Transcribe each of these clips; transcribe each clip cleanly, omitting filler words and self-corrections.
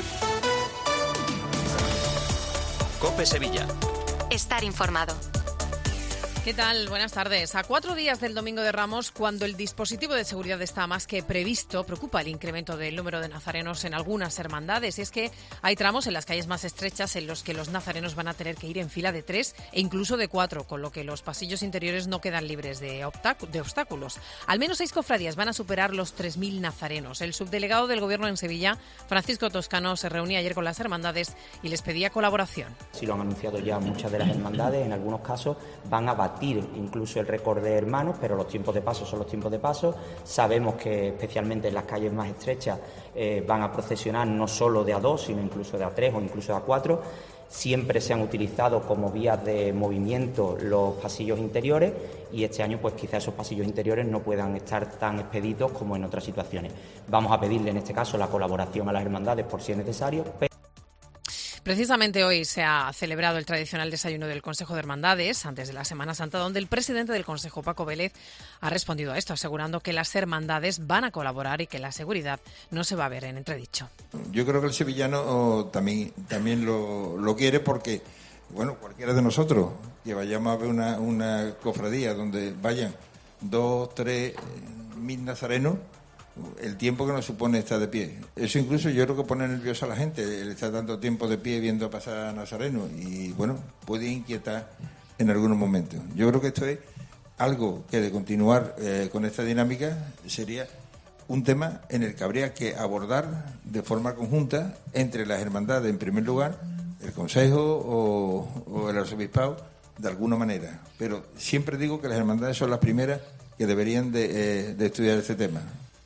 COPE Sevilla. Estar informado. ¿Qué tal? Buenas tardes. A 4 días del Domingo de Ramos, cuando el dispositivo de seguridad está más que previsto, preocupa el incremento del número de nazarenos en algunas hermandades. Y es que hay tramos en las calles más estrechas en los que los nazarenos van a tener que ir en fila de 3 e incluso de 4, con lo que los pasillos interiores no quedan libres de obstáculos. Al menos 6 cofradías van a superar los 3.000 nazarenos. El subdelegado del Gobierno en Sevilla, Francisco Toscano, se reunía ayer con las hermandades y les pedía colaboración. Sí, lo han anunciado ya muchas de las hermandades. En algunos casos van a batir incluso el récord de hermanos, pero los tiempos de paso son los tiempos de paso. Sabemos que especialmente en las calles más estrechas van a procesionar no solo de A2, sino incluso de A3 o incluso de A4. Siempre se han utilizado como vías de movimiento los pasillos interiores y este año pues quizá esos pasillos interiores no puedan estar tan expeditos como en otras situaciones. Vamos a pedirle en este caso la colaboración a las hermandades por si es necesario. Precisamente hoy se ha celebrado el tradicional desayuno del Consejo de Hermandades, antes de la Semana Santa, donde el presidente del Consejo, Paco Vélez, ha respondido a esto, asegurando que las hermandades van a colaborar y que la seguridad no se va a ver en entredicho. Yo creo que el sevillano también lo quiere porque, bueno, cualquiera de nosotros que vayamos a ver una cofradía donde vayan 2-3 mil nazarenos, el tiempo que nos supone estar de pie. Eso incluso yo creo que pone nervioso a la gente, el estar tanto tiempo de pie viendo pasar a Nazareno y, bueno, puede inquietar en algunos momentos. Yo creo que esto es algo que de continuar con esta dinámica sería un tema en el que habría que abordar de forma conjunta entre las hermandades, en primer lugar, el Consejo o el Arzobispado, de alguna manera. Pero siempre digo que las hermandades son las primeras que deberían de estudiar este tema.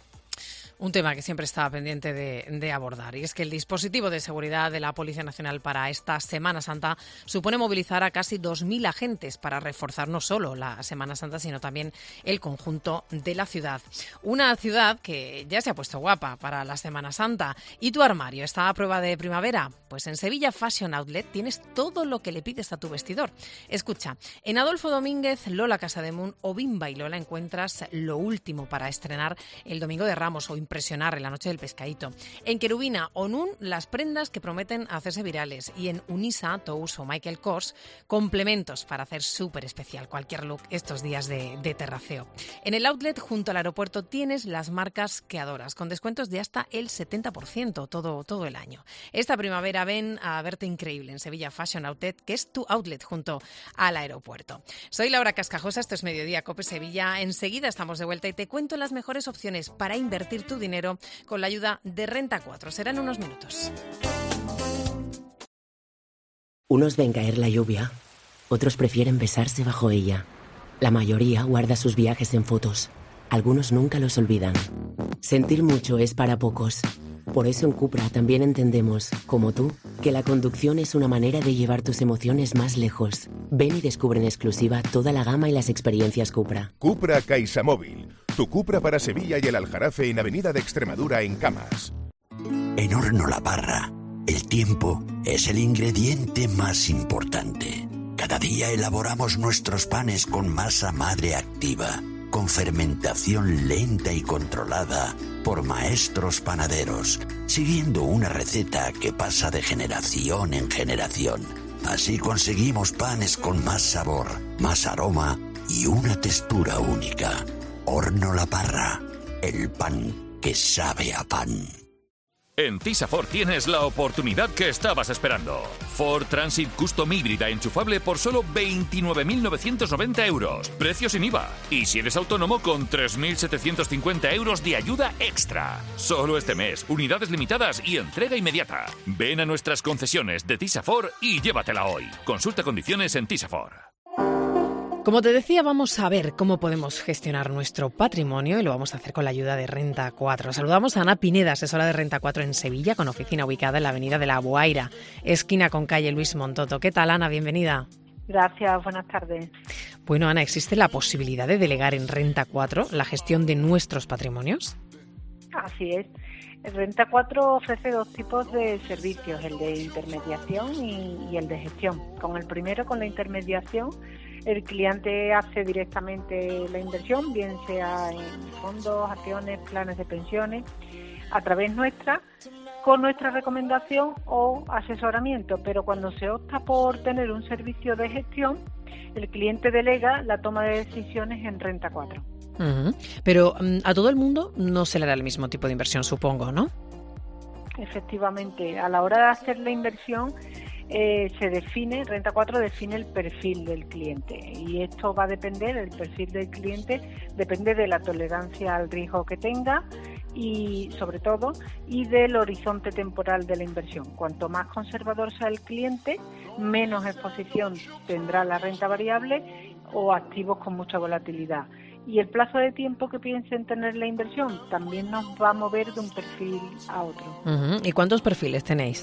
Un tema que siempre está pendiente de abordar, y es que el dispositivo de seguridad de la Policía Nacional para esta Semana Santa supone movilizar a casi 2.000 agentes para reforzar no solo la Semana Santa, sino también el conjunto de la ciudad. Una ciudad que ya se ha puesto guapa para la Semana Santa. ¿Y tu armario está a prueba de primavera? Pues en Sevilla Fashion Outlet tienes todo lo que le pides a tu vestidor. Escucha, en Adolfo Domínguez, Lola Casademun o Bimba y Lola encuentras lo último para estrenar el Domingo de Ramos o impresionar en la noche del pescadito. En Querubina o Nun, las prendas que prometen hacerse virales. Y en Unisa, Tous o Michael Kors, complementos para hacer súper especial cualquier look estos días de terraceo. En el outlet junto al aeropuerto tienes las marcas que adoras, con descuentos de hasta el 70% todo el año. Esta primavera ven a verte increíble en Sevilla Fashion Outlet, que es tu outlet junto al aeropuerto. Soy Laura Cascajosa, esto es Mediodía COPE Sevilla. Enseguida estamos de vuelta y te cuento las mejores opciones para invertir tu dinero con la ayuda de Renta 4. Serán unos minutos. Unos ven caer la lluvia, otros prefieren besarse bajo ella. La mayoría guarda sus viajes en fotos. Algunos nunca los olvidan. Sentir mucho es para pocos. Por eso en Cupra también entendemos, como tú, que la conducción es una manera de llevar tus emociones más lejos. Ven y descubre en exclusiva toda la gama y las experiencias Cupra. Cupra CaixaMóvil, tu Cupra para Sevilla y el Aljarafe en Avenida de Extremadura en Camas. En Horno La Parra, el tiempo es el ingrediente más importante. Cada día elaboramos nuestros panes con masa madre activa, con fermentación lenta y controlada por maestros panaderos, siguiendo una receta que pasa de generación en generación. Así conseguimos panes con más sabor, más aroma y una textura única. Horno La Parra, el pan que sabe a pan. En Tisa Ford tienes la oportunidad que estabas esperando. Ford Transit Custom híbrida enchufable por solo 29.990 euros. Precio sin IVA. Y si eres autónomo, con 3.750 euros de ayuda extra. Solo este mes, unidades limitadas y entrega inmediata. Ven a nuestras concesiones de Tisa Ford y llévatela hoy. Consulta condiciones en Tisa Ford. Como te decía, vamos a ver cómo podemos gestionar nuestro patrimonio y lo vamos a hacer con la ayuda de Renta 4. Saludamos a Ana Pineda, asesora de Renta 4 en Sevilla, con oficina ubicada en la avenida de la Boaira, esquina con calle Luis Montoto. ¿Qué tal, Ana? Bienvenida. Gracias, buenas tardes. Bueno, Ana, ¿existe la posibilidad de delegar en Renta 4 la gestión de nuestros patrimonios? Así es. Renta 4 ofrece dos tipos de servicios, el de intermediación y el de gestión. Con el primero, con la intermediación, el cliente hace directamente la inversión, bien sea en fondos, acciones, planes de pensiones, a través nuestra, con nuestra recomendación o asesoramiento, pero cuando se opta por tener un servicio de gestión, el cliente delega la toma de decisiones en Renta 4. Pero a todo el mundo no se le da el mismo tipo de inversión, supongo, ¿no? Efectivamente, a la hora de hacer la inversión Renta 4 define el perfil del cliente, y esto va a depender, el perfil del cliente depende de la tolerancia al riesgo que tenga y sobre todo del horizonte temporal de la inversión. Cuanto más conservador sea el cliente, menos exposición tendrá la renta variable o activos con mucha volatilidad. Y el plazo de tiempo que piensen tener la inversión también nos va a mover de un perfil a otro. ¿Y cuántos perfiles tenéis?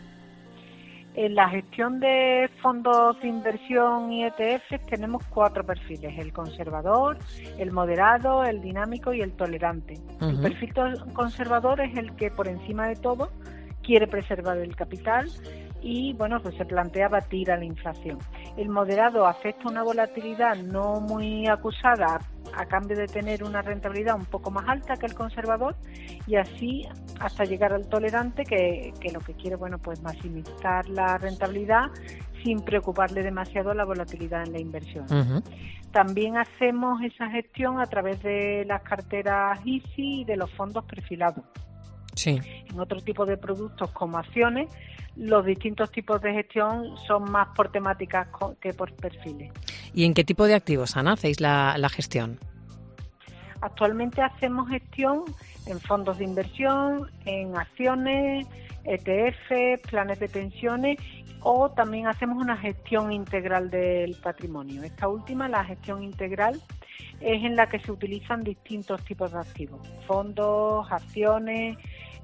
En la gestión de fondos de inversión y ETFs tenemos 4 perfiles: el conservador, el moderado, el dinámico y el tolerante. El perfil conservador es el que por encima de todo quiere preservar el capital y pues se plantea batir a la inflación. El moderado acepta una volatilidad no muy acusada a cambio de tener una rentabilidad un poco más alta que el conservador, y así hasta llegar al tolerante que lo que quiere pues maximizar la rentabilidad sin preocuparle demasiado la volatilidad en la inversión. También hacemos esa gestión a través de las carteras Easy y de los fondos perfilados. Sí. En otro tipo de productos como acciones, los distintos tipos de gestión son más por temáticas que por perfiles. ¿Y en qué tipo de activos, Ana, hacéis la gestión? Actualmente hacemos gestión en fondos de inversión, en acciones, ETF, planes de pensiones, o también hacemos una gestión integral del patrimonio. Esta última, la gestión integral, es en la que se utilizan distintos tipos de activos: fondos, acciones,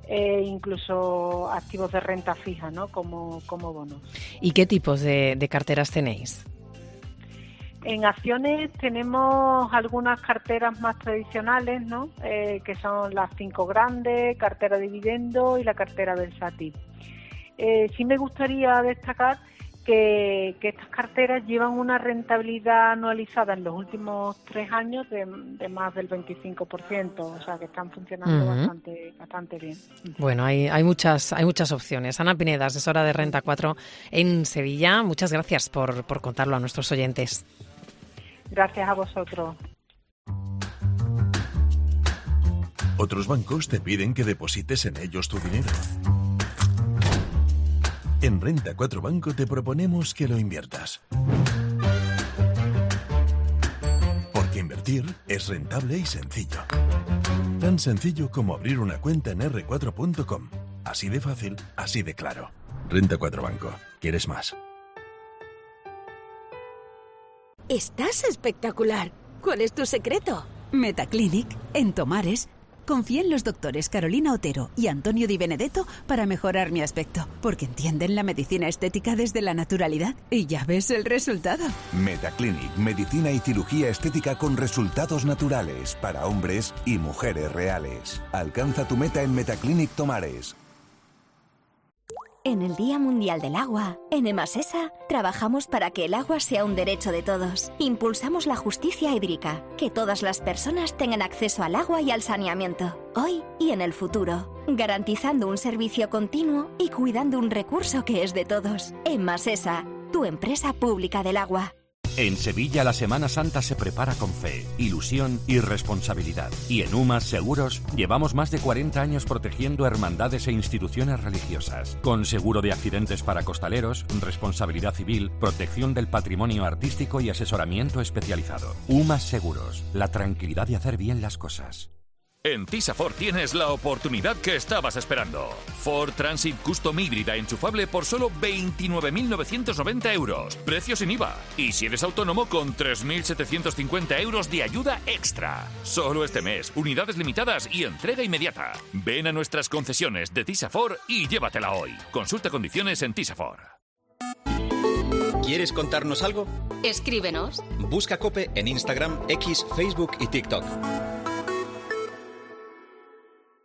incluso activos de renta fija, ¿no? como bonos. ¿Y qué tipos de carteras tenéis? En acciones tenemos algunas carteras más tradicionales, ¿no? Que son las 5 grandes, cartera dividendo y la cartera versátil. Sí me gustaría destacar que estas carteras llevan una rentabilidad anualizada en los últimos 3 años de más del 25%, o sea que están funcionando bastante bien. Bueno, hay muchas opciones. Ana Pineda, asesora de Renta 4 en Sevilla, muchas gracias por contarlo a nuestros oyentes. Gracias a vosotros. Otros bancos te piden que deposites en ellos tu dinero. En Renta 4 Banco te proponemos que lo inviertas. Porque invertir es rentable y sencillo. Tan sencillo como abrir una cuenta en r4.com. Así de fácil, así de claro. Renta 4 Banco. ¿Quieres más? Estás espectacular. ¿Cuál es tu secreto? Metaclinic, en Tomares. Confía en los doctores Carolina Otero y Antonio Di Benedetto para mejorar mi aspecto, porque entienden la medicina estética desde la naturalidad y ya ves el resultado. Metaclinic, medicina y cirugía estética con resultados naturales para hombres y mujeres reales. Alcanza tu meta en Metaclinic Tomares. En el Día Mundial del Agua, en Emasesa, trabajamos para que el agua sea un derecho de todos. Impulsamos la justicia hídrica, que todas las personas tengan acceso al agua y al saneamiento, hoy y en el futuro, garantizando un servicio continuo y cuidando un recurso que es de todos. Emasesa, tu empresa pública del agua. En Sevilla la Semana Santa se prepara con fe, ilusión y responsabilidad. Y en UMAS Seguros llevamos más de 40 años protegiendo hermandades e instituciones religiosas. Con seguro de accidentes para costaleros, responsabilidad civil, protección del patrimonio artístico y asesoramiento especializado. UMAS Seguros, la tranquilidad de hacer bien las cosas. En Tisa Ford tienes la oportunidad que estabas esperando. Ford Transit Custom híbrida enchufable por solo 29.990 euros. Precio sin IVA. Y si eres autónomo, con 3.750 euros de ayuda extra. Solo este mes, unidades limitadas y entrega inmediata. Ven a nuestras concesiones de Tisa Ford y llévatela hoy. Consulta condiciones en Tisa Ford. ¿Quieres contarnos algo? Escríbenos. Busca COPE en Instagram, X, Facebook y TikTok.